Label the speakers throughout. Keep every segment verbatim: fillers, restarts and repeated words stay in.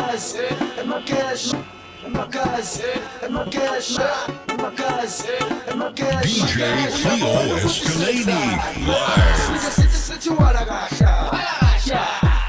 Speaker 1: casa, é uma casa, é uma casa, é uma casa, é uma casa, é uma casa.
Speaker 2: D J Cleo Escalade live.
Speaker 1: Sente, sente o aragacha, aragacha.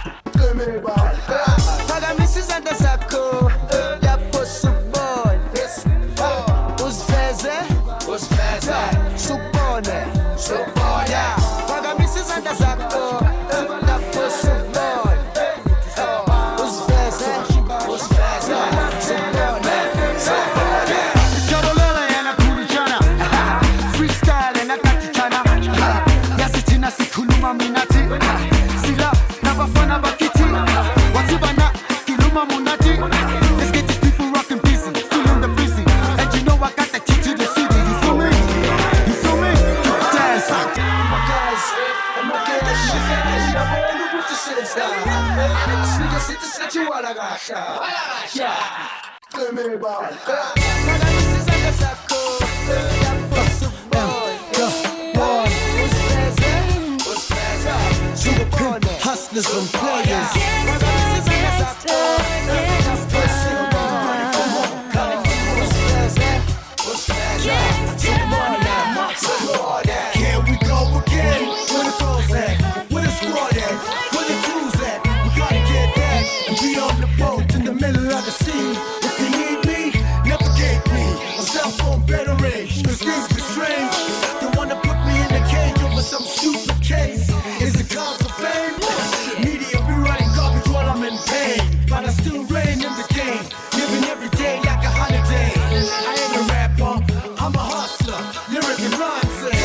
Speaker 1: Paga misizanda zako, ya posu boy. Os vezes, os vezes, supone, supone. Paga misizanda zako, ya posu boy. Os vezes, os vezes, supone, supone.
Speaker 3: Chorolela yana kuruchana, freestyle yana katuchana. Yasichina sikuluma minati, sila na bafana bakiti. Watibana kiluma munati. Let's get these people rockin' busy, feeling the busy. And you know I got the key to the city. You feel me? You feel me? Dance.
Speaker 1: Uma casa, uma casa, eu vou te sentar. Siga, sente, sente o aragacha, aragacha. Come bala. Paga misizanda zako, ya posu boy. Os vezes, os vezes, supone.
Speaker 3: Hustlers and players.
Speaker 1: Paga misizanda zako, ya posu boy. Os vezes, os vezes, supone, supone.
Speaker 3: Here we go again. Where the girls at? Where the squad at? Where the crews at? We gotta get back and be on the boat in the middle of the sea. If you need me, navigate me. On cell phone better range, cause things be strange. They wanna put me in a cage over some stupid case. Is it cause of fame? Media be writing garbage while I'm in pain. But I still reign in the game, living every day like a holiday. I ain't a rapper, I'm a hustler. Lyric and rhymes.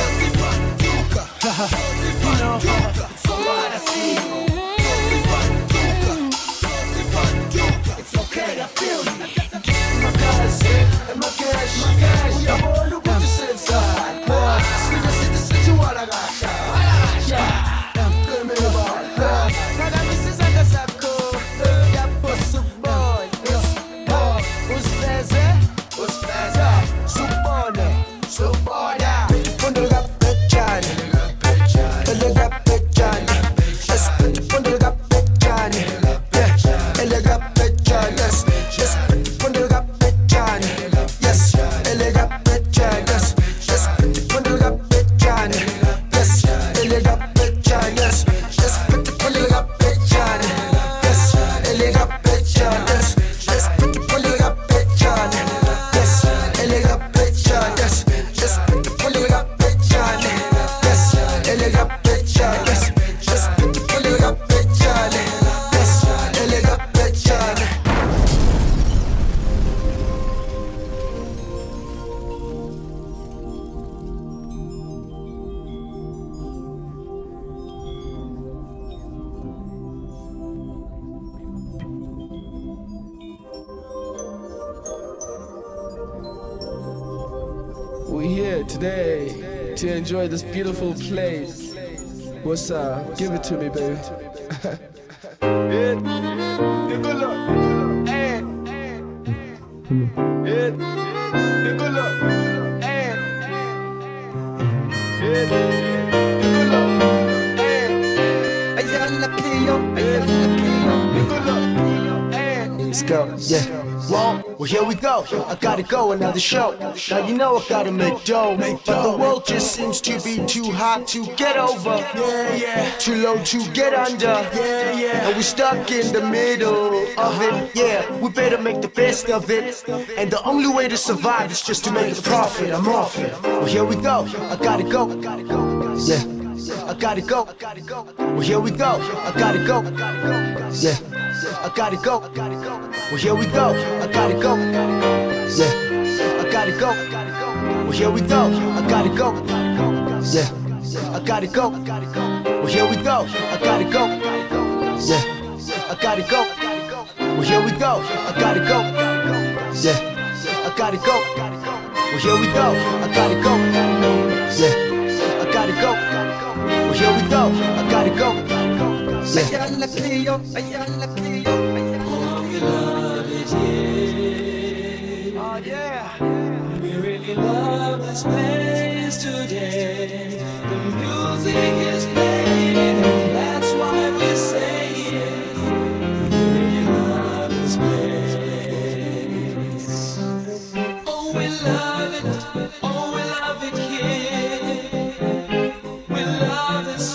Speaker 3: You know, so what I see. It's okay, I feel you.
Speaker 1: Uma casa, uma casa, uma casa, eu vou te sentar. Siga, sente, sente o aragacha, aragacha. Come bala. Paga misizanda zako, ya posu boy. Os vezes, os vezes, supone, supone. Quando eu pechane, ele ga pechane, quando eu ga pechane, ele ga pechane, yes, quando eu ga pechane, yes, ele ga pechane, yes, quando eu ga pechane, yes, ele ga pechane, yes, quando eu ga pechane, yes, ele ga pechane, yes, quando eu ga pechane, yes, ele ga pechane, yes, quando eu ga pechane, yes, ele ga pechane, yes, quando eu ga pechane, yes, ele ga pechane.
Speaker 4: We're here today to enjoy this beautiful place. What's up? Give it to me, baby. Yeah, yeah, good luck. Hey, yeah, yeah, good luck. Hey, yeah, good luck. Hey,
Speaker 3: Ayala Cleo, Ayala Cleo.
Speaker 4: good luck. Hey,
Speaker 1: Let's go, yeah. Well, well, here we go. I gotta go, another show. Now you know I gotta make dough, but the world just seems to be too hot to get over. Yeah, yeah. Too low to get under. Yeah, yeah. And we stuck in the middle of it. Yeah, we better make the best of it. And the only way to survive is just to make a profit. I'm off it. Well, here we go. I gotta go. Yeah. I gotta go. Well, here we go. I gotta go. Yeah. I gotta go. Well, here we go. I gotta go. Yeah. I gotta go. Well, here we go. I gotta go. Yeah. I gotta go. Well, here we go. I gotta go. Yeah. I gotta go. Well, here we go. I gotta go. Yeah. I gotta go. Well, here we go. I gotta go. Yeah. I gotta go. Well, here we go. I gotta go. Yeah.
Speaker 3: Ayala Cleo, Ayala Cleo.
Speaker 1: Oh yeah.
Speaker 5: We really love this place today. The music is playing, and that's why we say it. We really love this place. love it. Oh, we love it here. We love this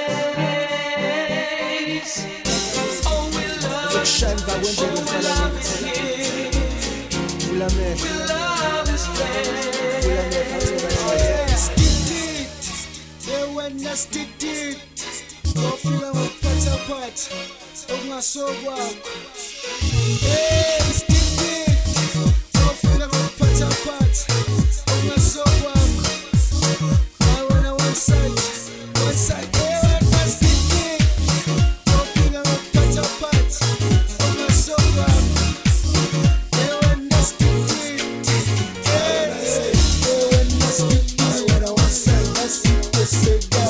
Speaker 5: place. Oh, we love it.
Speaker 3: Shine by when
Speaker 5: Oh,
Speaker 3: they
Speaker 5: we love it here.
Speaker 3: We love it.
Speaker 5: We love this place.
Speaker 3: They went nasty deep. Go feel I'm part apart. Of my soul walk. Hey, stick it. Go feel I'm part apart. Of my soul walk. I wanna one side, one side. Hey, when nasty deep. Go feel I'm part apart. Of my soul walk. Hey, when nasty deep. Hey, hey, when nasty deep. I wanna one side, let's keep this together.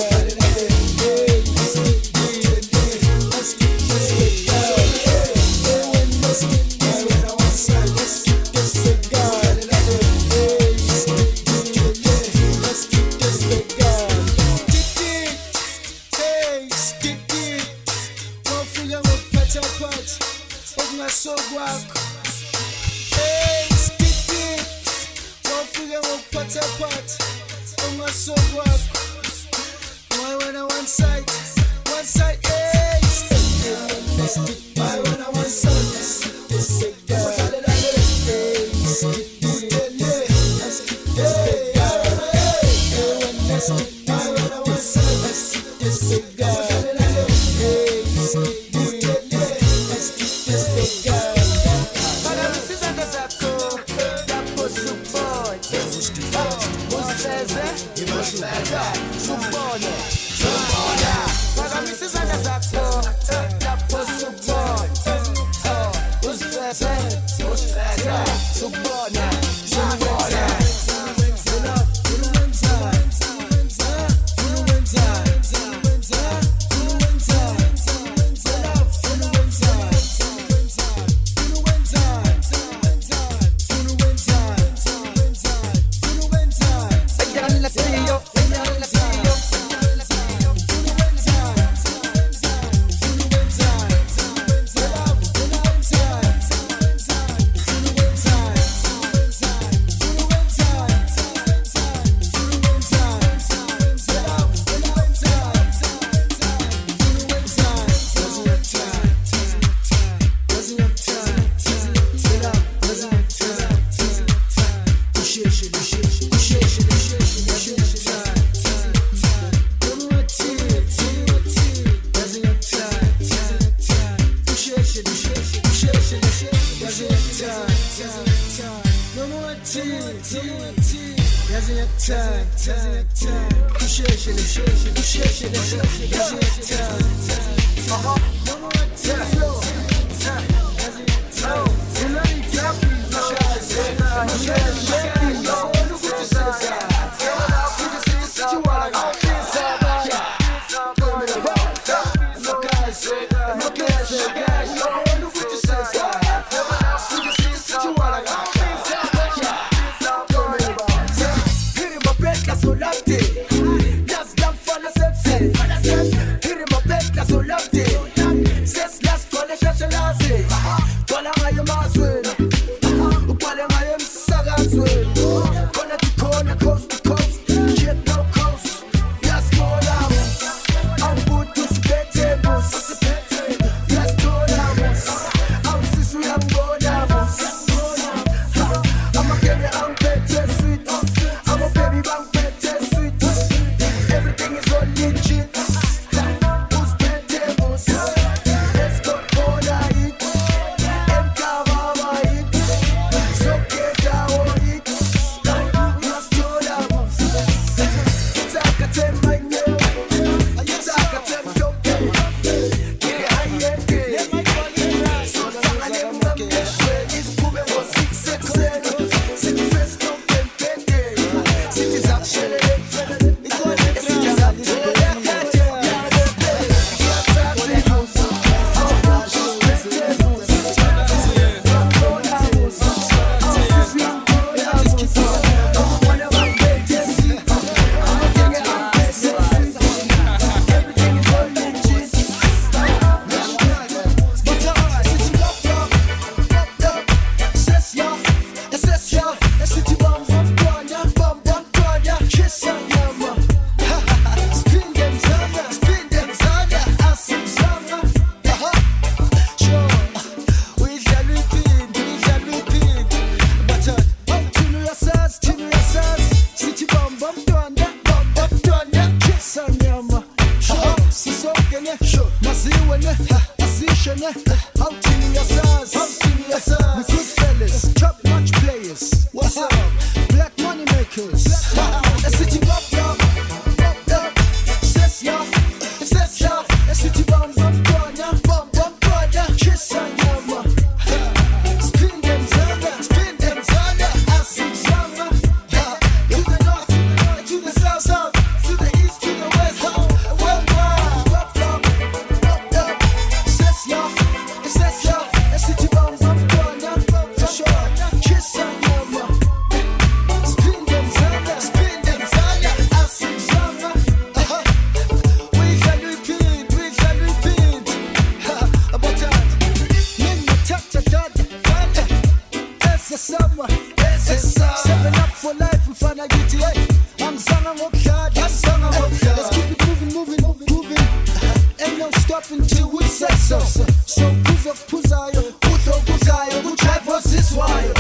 Speaker 3: sesama seven up for life mfana githi hey angizanga ngokudlala asanga ngokudlala let's keep it moving moving moving ain't no stopping till we say so so puza puzayo utho puzayo ku drive us this wire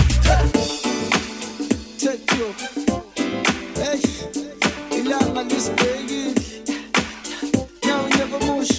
Speaker 3: take you hey ilanga lisibhekile now never mush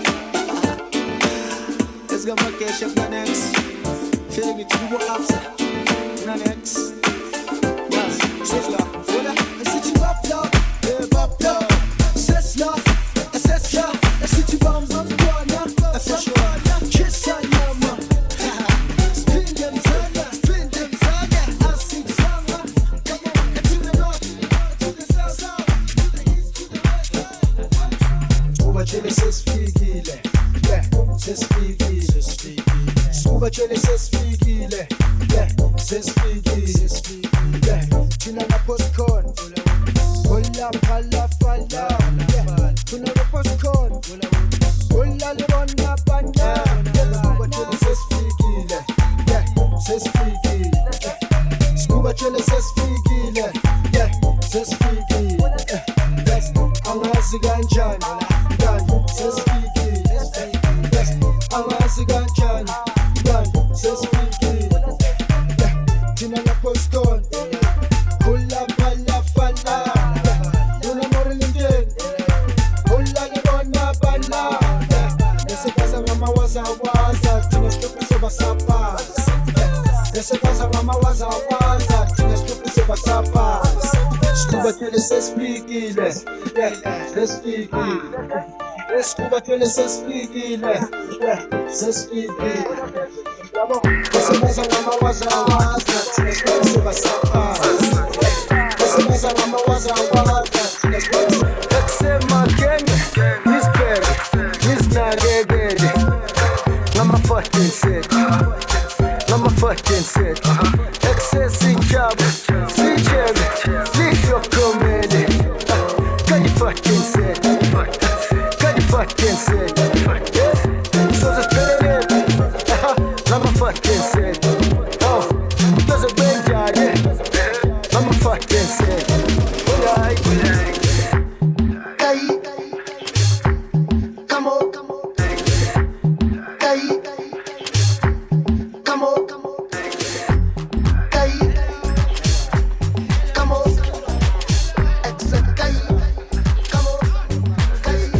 Speaker 3: let's go my cash up next feeling it to go upside next yes c'est là voilà si tu vas là et va là c'est là c'est là si tu vas en zone toi là c'est choix kiss ça yama spin them zone spin them zone I sing song come on to the north to the south to the east to the west Uba chele ses figile yeah ses figile ses figile Uba chele ses figile yeah ses figile ses figile yeah tuna na postcode hola pala pala yeah tuna na postcode hola le bona bana Uba chele ses figile yeah ses figile Uba chele ses figile yeah ses figile yes angazi kanjani kanjani ses figile yes angazi kanjani kanjani ses figile Tina na postcode Hula pala pala Una morelinde Hula le bona bala Nese kaza mama waza waza Tina stupi soba sapa Nese kaza mama waza waza Tina stupi soba sapa Scuba tele ses figile Ses figile Scuba tele ses figile Ses figile Nese kaza mama waza waza Kusema Kenya, Miss Berry, Miss Nagegede Ngama fucking sick, ngama fucking sick Excess in job, see Jerry, see your comedy Can you fucking sick, can you fucking sick So just spin it in, ngama fucking sick Oh, does it bring joy, yeah I'm a fucking sick. Alright. Hey. Come on. Hey. Come on. Hey. Come on. Except hey. Come on. Hey.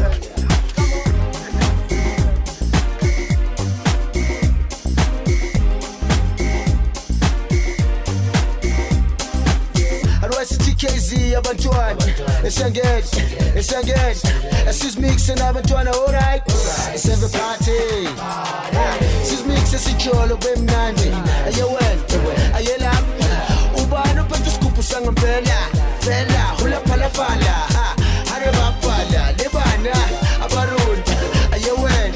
Speaker 3: T K Z abantwana esengage esengage sis mix nabantwana alright it's every party sis mix esijolo bemnandi ayewena ayela ubani uphethe scoop sangempela fela hula phala fala hare bapala lebana abarundi ayewena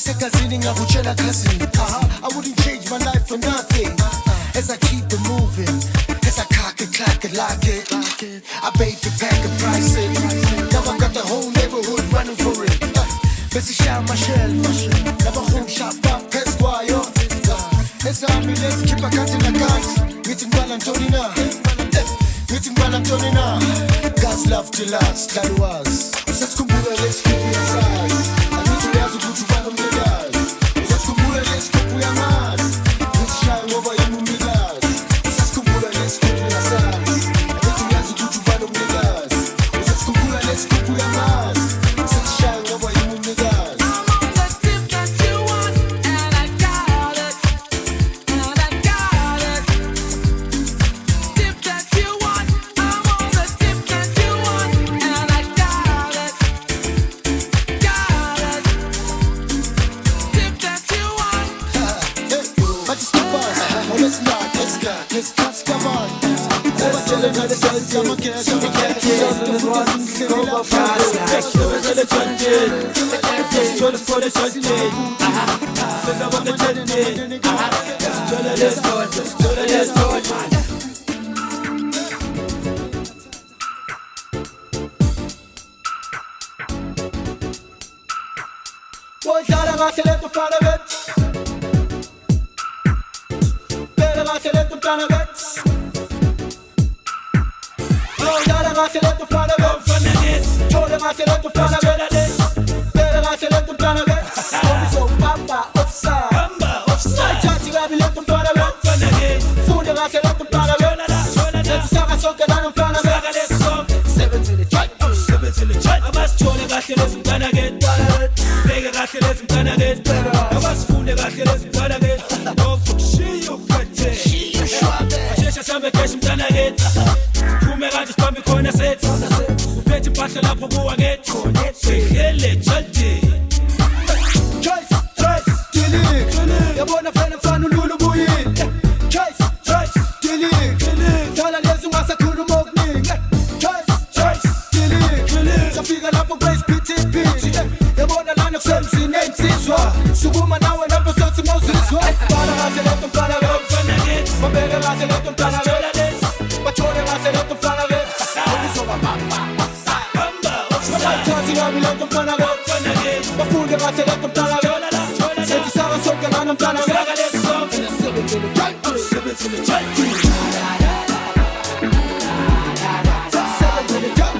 Speaker 3: Kakazini ngabuchela cousin. Uh-huh. I wouldn't change my life for nothing. As I keep it moving, as I cock it, clack it, lock it. I bake it, pack it, price it. Now I got the whole neighborhood running for it. Bessie shine my shell, never home shop up, Pesquire. As I me let's keep a cat in the guns. Meeting while I'm turning up. Meeting while I'm turning up. God's love to last, that was. Let's come over, let's keep it aside. I need to have to put you back on the guys. Let's come over, let's keep it aside. Let's shine over you on the guys. Let's come over, let's keep it aside. I need to have to put you back on the guys. Let's come over, let's keep it aside. Let's shine over you on the guys. Let's touch the bar. Over chillin' at the sun, I'm a cat, I'm a cat. Let's go fast, let's go to the jungle. Let's go to the jungle. Let's go to the jungle. Let's go to the sport, let's go to the sport. Boys, I don't have to let the fun of it. I let them down a bit. Oh, God, I let them down a bit. Told them I let them down a bit. Better I let them down a bit. So, Bamba, offside. Bamba, offside. Touchy, I let them down a bit. Food, I let them down a bit. Let's talk a song, and I'm down a bit. Seven to the track, seven to the track. I must told them I let them down a bit. Beg I let them down a bit. I must fool them I let them down a bit. Oh, fuck, she, you got it. Sambe kesho mtana hit Kume gaji spambi kona set Upeti mpasha lapo kuwa get Sehele chalti Choice, choice, dili Yabona fena fanu lulu buyi Choice, choice, dili Tala lezi wasa kunu mogni Choice, choice, dili Safiga lapo grace piti piti Yabona lana kwenzi name siswa Subuma nawe nambo sosi mosiswa Para hati leto para leto My baby, I said, let them down a bit. My children, I said, let them down a bit. It's over, Bamba, offside. Bamba, offside. My touchy, I let them down a bit. My food, I said, let them down a bit. Say, this hour, so can I them down a bit. And a seven to the track, seven to the track. Seven to the track.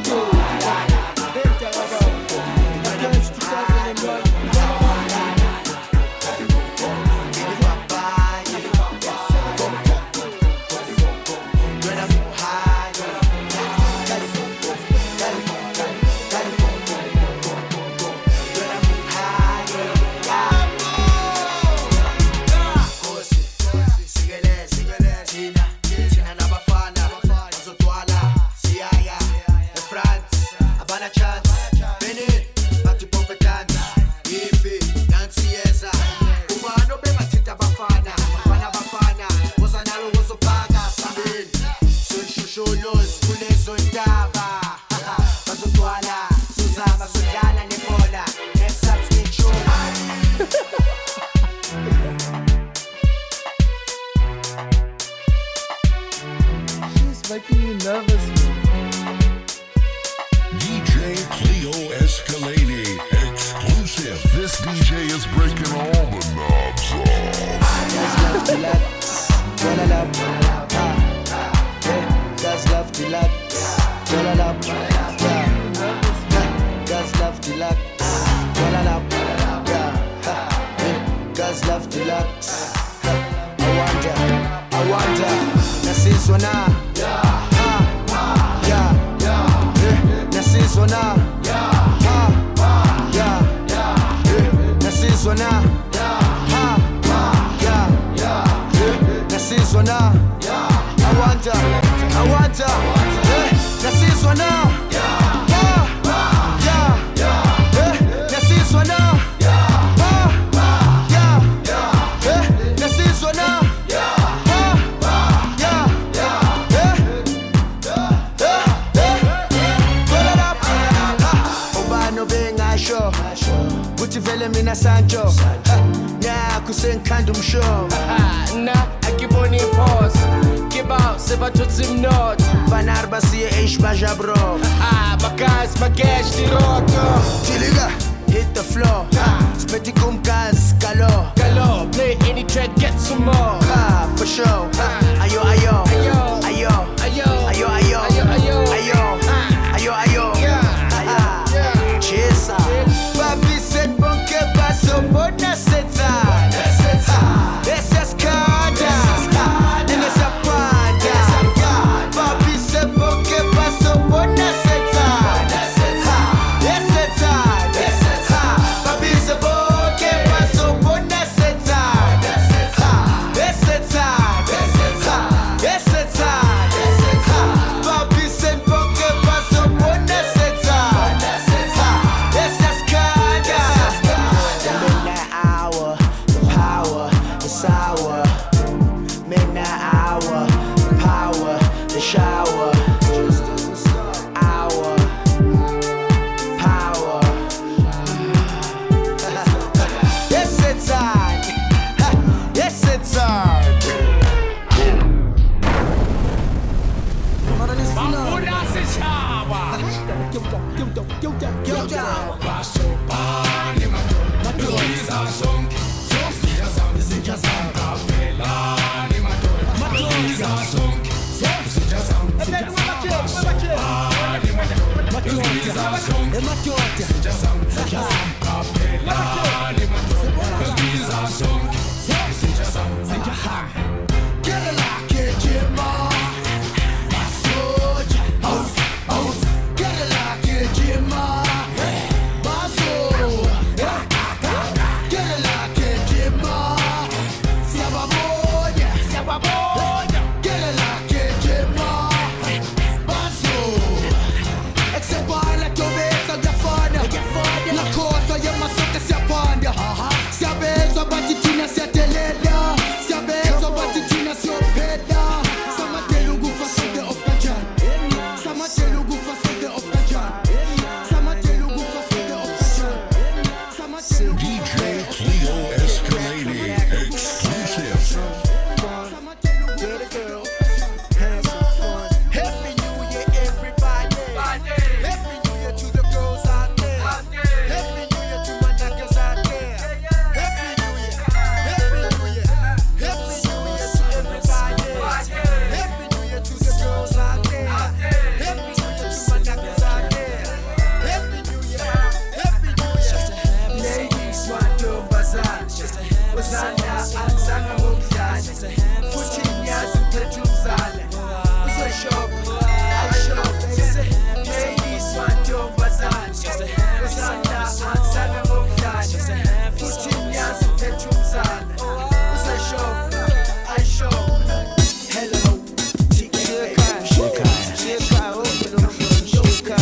Speaker 4: Making you nervous, man.
Speaker 2: D J Cleo Escalade exclusive. This D J is breaking all the knobs off.
Speaker 3: Guys love to lax, la la Guys love to lax, la la Guys love to lax, la la Guys love to lax. I wonder, I wonder. This one now. Yeah, yeah, yeah, yeah. This one now. Yeah, yeah, yeah. This one now. Yeah, yeah, yeah. This one now. I wonder, I wonder. This one now. Yeah, yeah, yeah. This one now. Yeah, yeah, this one now. Sure.
Speaker 1: kuthi vele mina Sancho nakho sengikhanda umshow
Speaker 4: na akiboni pause kibao sebatutsi mnot
Speaker 1: vanarba siye ishbaja bro
Speaker 4: ah makas makesh tiroto
Speaker 1: Tiliga hit the floor speti kumkaz kalo
Speaker 4: Galo play any track get some more
Speaker 1: ah for sure ayo ayo
Speaker 4: Ayo.
Speaker 1: ayo
Speaker 4: Ayo.
Speaker 1: ayo ayo
Speaker 4: Ayo, ayo.
Speaker 1: ayo ayo ayo
Speaker 4: Yeah.
Speaker 1: chesa papi set bonke paso bona seta esa skada esa panda papi set bonke paso bona seta esa papi set bonke paso bona seta esa esa papi set bonke paso bona seta esa skada midnight hour the power the sour midnight hour the power the shower hour power yes it's on yes it's on
Speaker 2: D J Cleo Escalade exclusive.
Speaker 1: Happy New Year, everybody. Happy New Year to the girls out there. Happy New Year to my niggas out there. Happy New Year, Happy New Year, Happy New Year to everybody. Happy New Year to the girls out there. Happy New Year to my niggas out there. Happy New Year, Happy New Year. Ladies want to bazaar. Wazana anzana mumdani. Futhi nyazi uphethe umzala. Uzoshopha, ayishopha. Ladies want to bazaar. Wazana anzana mumdani. Futhi nyazi uphethe umzala. Uzoshopha, ayishopha. Hello, T K. Shika, Shika, open up your Shika.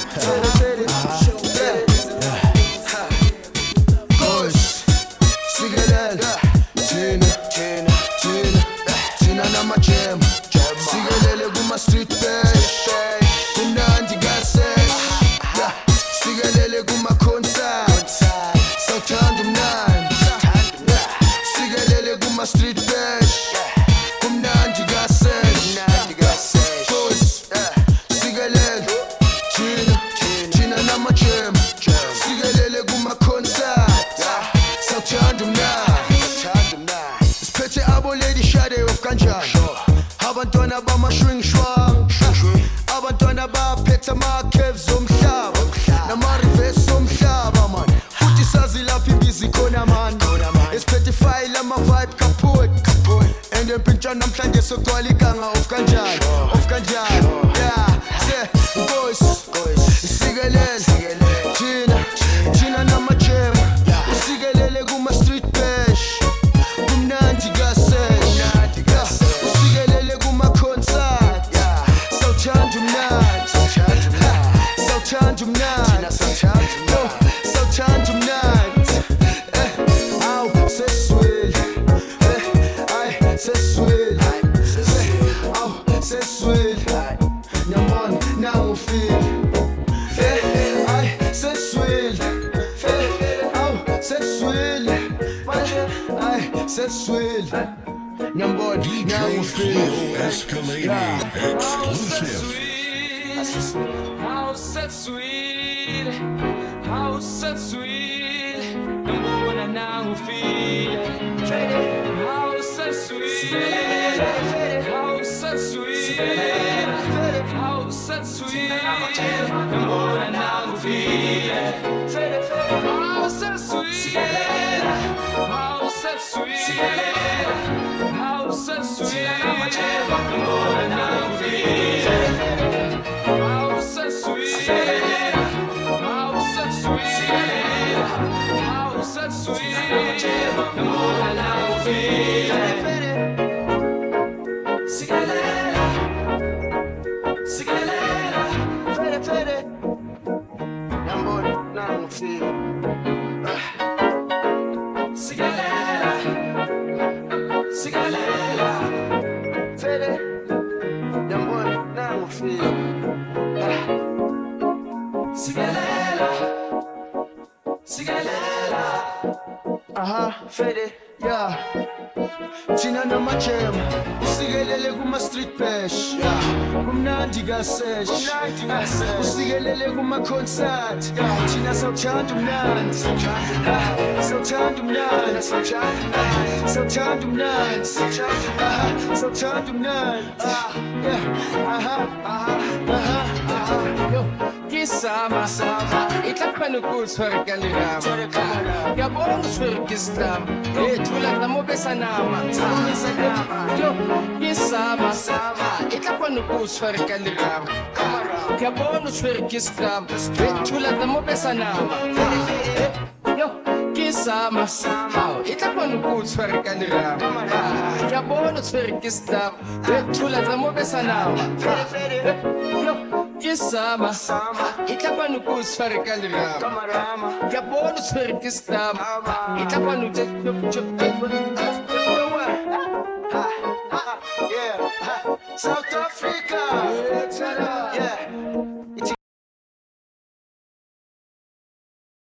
Speaker 1: Gosh, Sigalel, Tina, Tina, Tina, Tina na my jam. Sigalele guma street bash, kunandi gasesh. Sigalele guma concert, Southend nine. Sigalele guma street bash, kunandi gasesh. Gosh, Sigalel, Tina, Tina na my jam. Sigalele guma concert, Southend nine. Spethe abo lady shade of kanjani. Abantwana bama swing swang. Abantwana baphethe ama caves omhlaba. Nama reverse omhlaba man. Futhi sazi lapha ibizi khona man. Espethe file ama vibe kaput. And empintshana namhlanje sogcwala iganga of kanjani. Of kanjani. Yeah, say boys. Sigalele. Tina, Tina na my jam. Usigalele kuma street bash. Kumnandi gasesh. Usigalele kuma concert. Southend nine. Southend nine. Southend nine. Aw, c'est swell. Ay, c'est swell. seswele ngiyambona
Speaker 2: D J Cleo Escalade exclusive.
Speaker 5: How set sweet, how set sweet, ngiyambona nangifile. How set sweet, how set sweet, how set sweet, ngiyambona nangifile. How set sweet, how set sweet, how set sweet, ngiyambona nangifile. How set sweet, how set sweet, how set sweet, ngiyambona nangifile. Sigalela, sigalela,
Speaker 1: fede fede ngiyambona nangifile
Speaker 5: sigalela, sigalela,
Speaker 1: fede ngiyambona nangifile
Speaker 5: sigalela, sigalela.
Speaker 1: aha fede yeah thina namajema usikelele kuma street bash yeah kumnandi kasesh usikelele kuma concert yeah thina sawuthanda umnandi sawuthanda umnandi sawuthanda umnandi sawuthanda umnandi yeah aha aha aha
Speaker 4: Yo, kisama, itlapano kuswara kalirama. Yabon swara kistam, eh tula tamo besanama. Yo, kisama, itlapano kuswara kalirama. Yabon swara kistam, eh tula tamo besanama. Yo, kisama, itlapano kuswara kalirama. Yabon swara kistam, eh tula tamo besanama. Yo, kisama, itlapano kuswara kalirama.
Speaker 1: kamarama
Speaker 4: Yabon swara kistam, itlapano
Speaker 1: you know what ha ha yeah ha South Africa